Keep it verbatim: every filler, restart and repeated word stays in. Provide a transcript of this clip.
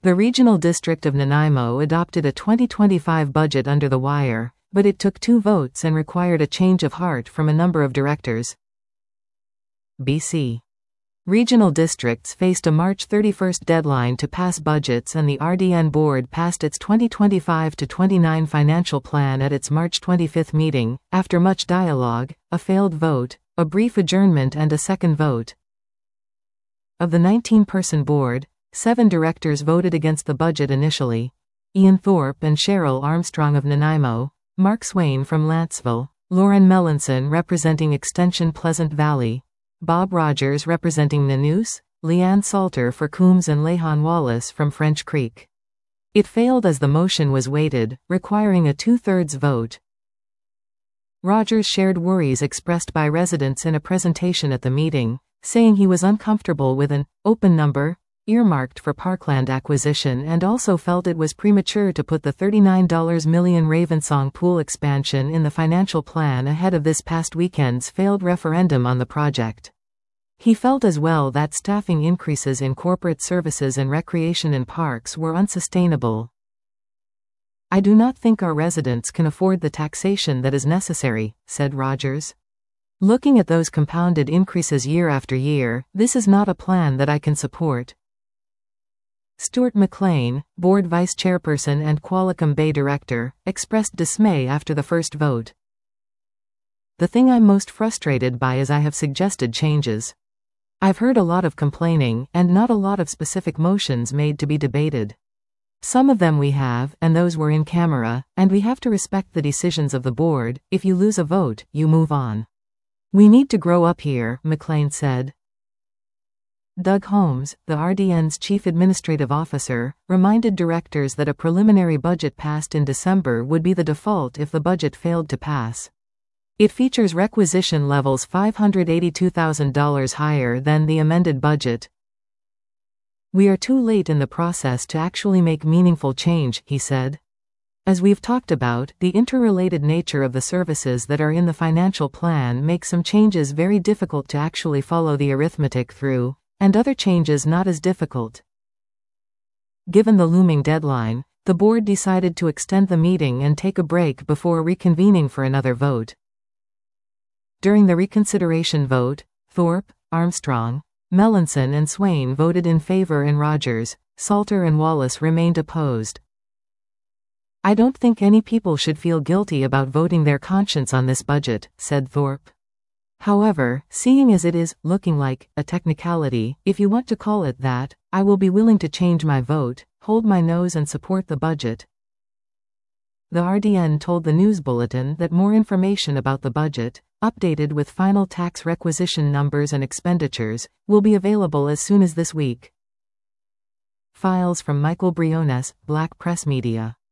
The Regional District of Nanaimo adopted a twenty twenty-five budget under the wire, but it took two votes and required a change of heart from a number of directors. B C Regional districts faced a March thirty-first deadline to pass budgets, and the R D N board passed its twenty twenty-five to twenty-nine financial plan at its March twenty-fifth meeting, after much dialogue, a failed vote, a brief adjournment and a second vote. Of the nineteen-person board, seven directors voted against the budget initially: Ian Thorpe and Cheryl Armstrong of Nanaimo, Mark Swain from Lantzville, Lauren Melanson representing Extension Pleasant Valley, Bob Rogers representing Nanoose, Leanne Salter for Coombs, and Lehan Wallace from French Creek. It failed as the motion was weighted, requiring a two-thirds vote. Rogers shared worries expressed by residents in a presentation at the meeting, saying he was uncomfortable with an open number earmarked for parkland acquisition, and also felt it was premature to put the thirty-nine million dollars Ravensong Pool expansion in the financial plan ahead of this past weekend's failed referendum on the project. He felt as well that staffing increases in corporate services and recreation and parks were unsustainable. "I do not think our residents can afford the taxation that is necessary," said Rogers. "Looking at those compounded increases year after year, this is not a plan that I can support." Stuart McLean, board vice chairperson and Qualicum Bay director, expressed dismay after the first vote. "The thing I'm most frustrated by is I have suggested changes. I've heard a lot of complaining, and not a lot of specific motions made to be debated. Some of them we have, and those were in camera, and we have to respect the decisions of the board. If you lose a vote, you move on. We need to grow up here," McLean said. Doug Holmes, the R D N's chief administrative officer, reminded directors that a preliminary budget passed in December would be the default if the budget failed to pass. It features requisition levels five hundred eighty-two thousand dollars higher than the amended budget. "We are too late in the process to actually make meaningful change," he said. "As we've talked about, the interrelated nature of the services that are in the financial plan makes some changes very difficult to actually follow the arithmetic through, and other changes not as difficult." Given the looming deadline, the board decided to extend the meeting and take a break before reconvening for another vote. During the reconsideration vote, Thorpe, Armstrong, Melanson and Swain voted in favor, and Rogers, Salter and Wallace remained opposed. "I don't think any people should feel guilty about voting their conscience on this budget," said Thorpe. "However, seeing as it is looking like a technicality, if you want to call it that, I will be willing to change my vote, hold my nose and support the budget." The R D N told the News Bulletin that more information about the budget, updated with final tax requisition numbers and expenditures, will be available as soon as this week. Files from Michael Briones, Black Press Media.